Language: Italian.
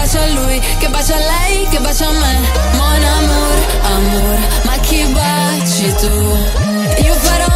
bacia lui, che bacia lei, che bacia me. Mon amour, amor, ma chi baci tu? Io farò